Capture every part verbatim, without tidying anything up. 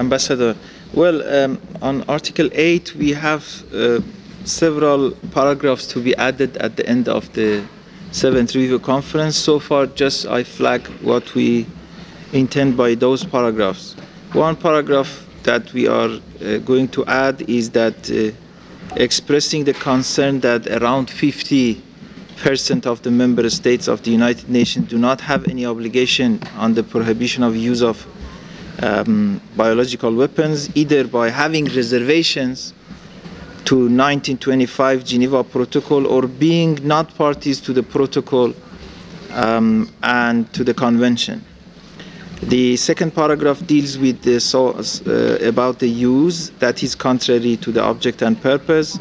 Ambassador. Well, um, on Article eight, we have uh, several paragraphs to be added at the end of the seventh Review Conference. So far, just I flag what we intend by those paragraphs. One paragraph that we are uh, going to add is that uh, expressing the concern that around fifty percent of the member states of the United Nations do not have any obligation on the prohibition of use of Um, biological weapons, either by having reservations to nineteen twenty-five Geneva Protocol or being not parties to the protocol um, and to the convention. The second paragraph deals with the so, uh, about the use that is contrary to the object and purpose.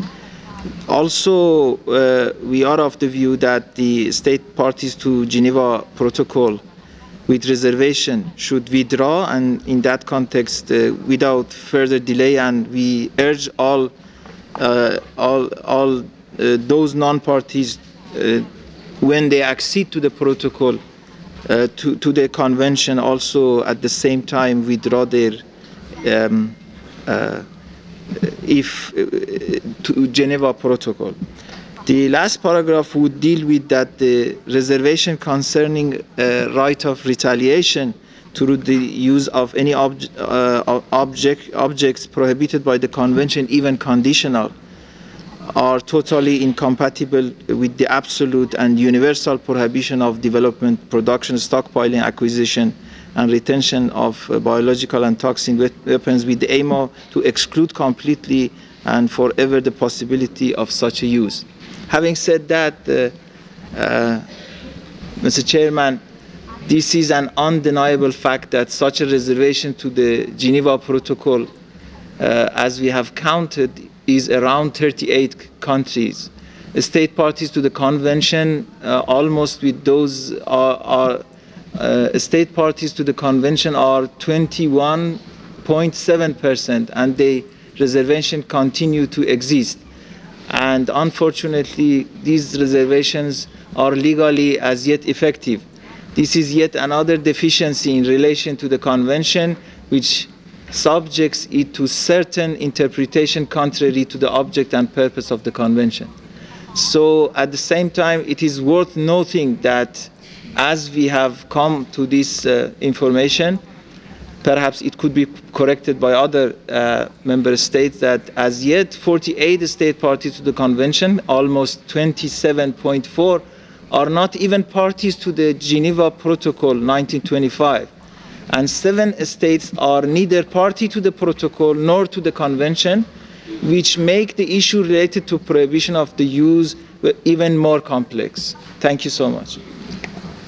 Also, uh, we are of the view that the state parties to Geneva Protocol with reservation should withdraw, and in that context, uh, without further delay, and we urge all uh, all, all uh, those non-parties uh, when they accede to the protocol uh, to, to the convention also at the same time withdraw their um, uh, if uh, to Geneva Protocol. The last paragraph would deal with that the reservation concerning uh, right of retaliation through the use of any obj uh, object, objects prohibited by the convention, even conditional, are totally incompatible with the absolute and universal prohibition of development, production, stockpiling, acquisition, and retention of uh, biological and toxic weapons, with the aim of to exclude completely and forever the possibility of such a use. Having said that, uh, uh, Mister Chairman, this is an undeniable fact that such a reservation to the Geneva Protocol, uh, as we have counted, is around thirty-eight countries. The state parties to the convention, uh, almost with those are, are uh, state parties to the convention are twenty-one point seven percent, and the reservation continue to exist. And unfortunately, these reservations are legally as yet effective. This is yet another deficiency in relation to the convention, which subjects it to certain interpretation contrary to the object and purpose of the convention. So at the same time, it is worth noting that as we have come to this uh, information, perhaps it could be corrected by other uh, member states, that as yet forty-eight state parties to the convention, almost twenty-seven point four, are not even parties to the Geneva Protocol nineteen twenty-five. And seven states are neither party to the protocol nor to the convention, which make the issue related to prohibition of the use even more complex. Thank you so much.